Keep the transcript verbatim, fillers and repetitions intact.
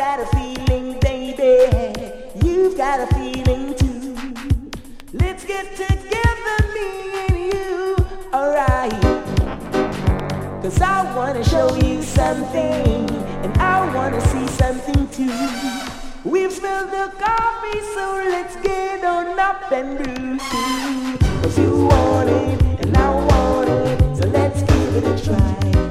got a feeling, baby. You've got a feeling too. Let's get together, me and you, alright. Cause I wanna show you something, and I wanna see something too. We've spilled the coffee, so let's get on up and brew. Cause you want it, and I want it, so let's give it a try.